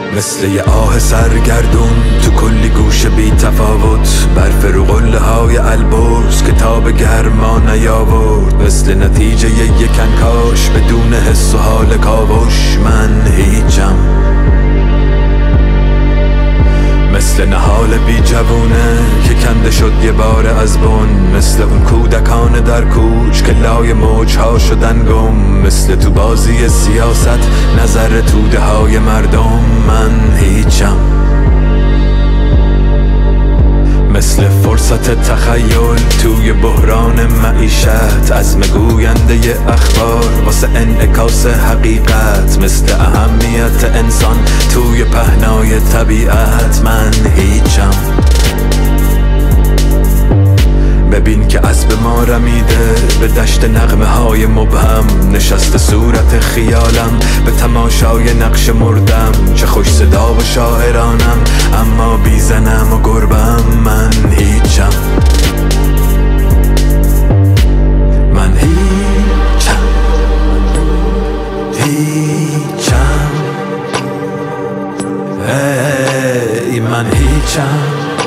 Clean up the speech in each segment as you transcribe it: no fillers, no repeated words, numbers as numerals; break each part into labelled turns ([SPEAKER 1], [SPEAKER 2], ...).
[SPEAKER 1] مثل یه آه سرگردون تو کلی گوشه بی تفاوت، برف رو قله های البرز کتاب گرما نیاورد. مثل نتیجه یه کنکاش بدون حس و حال کاوش، من هیچم. مثل نهال بی جوونه که کنده شد یه بار از بن، مثل اون کودکان در کوچ که لای موجها شدن گم. مثل تو بازی سیاست نظر توده های مردم، من هیچم. مثل فرصت تخیل توی بحران معیشت، عزم گوینده اخبار واسه انعکاس حقیقت. مثل اهمیت انسان توی پهنای طبیعت، من هیچم. ببین که اسب ما رمیده به دشت نغمه های مبهم، نشسته صورت خیالم به تماشای نقش مردم. چه خوش صدا و شاعرانم اما بی زنم و گربم، من هیچم. من هیچم، هیچم، ای من هیچم،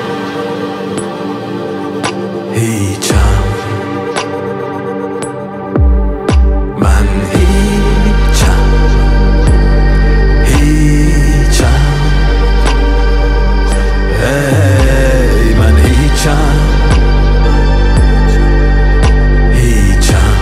[SPEAKER 1] هیچم. من هیچم، هیچم، ای من هیچم، هیچم.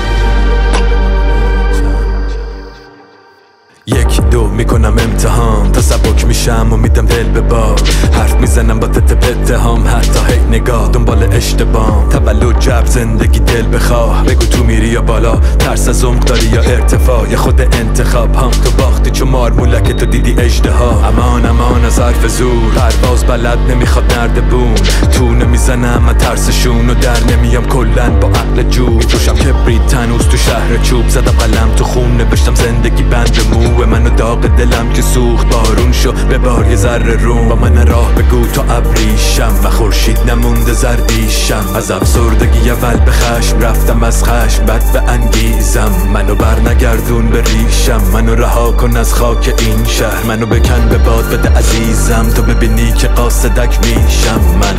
[SPEAKER 1] یک دو میکنم امتحان تا سبک میشم و میدم دل به بار. حرف میزنم با اتهام، حتی هی نگاه دنبال اشتباه. تولد جب زندگی دل بخواه، بگو تو میری یا بالا، ترس از عمق داری یا ارتفاع، یا خود انتخاب هم. تو باختی چون مارمولک تو دیدی اژدها. امان امان از حرف زور، پرواز بلد نمیخواد نردبون. تو نمیزنم من ترسشون و در نمیام کلن با عقل جور. میفروشم کبریت تنوز تو شهر چوب، زدم قلم تو خون نوشتم زندگی بند مو. منو داغ دلم که سوخت بارون شو به بار یه ذره روم. با من راه بگو تا ابریشم و خورشید نمونده زردیشم. از افسردگی اول به خشم رفتم، از خشم بد به انگیزم. منو بر نگردون به ریشم، منو رها کن از خاک این شهر. منو بکن به باد بده عزیزم، تو ببینی که قاصدک میشم. من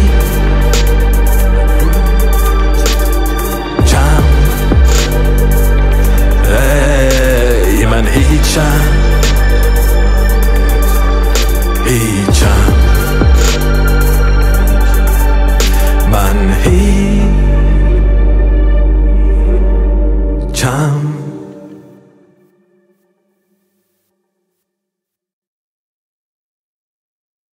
[SPEAKER 1] هیچم، ای من هیچم، هیچم. من هیچم.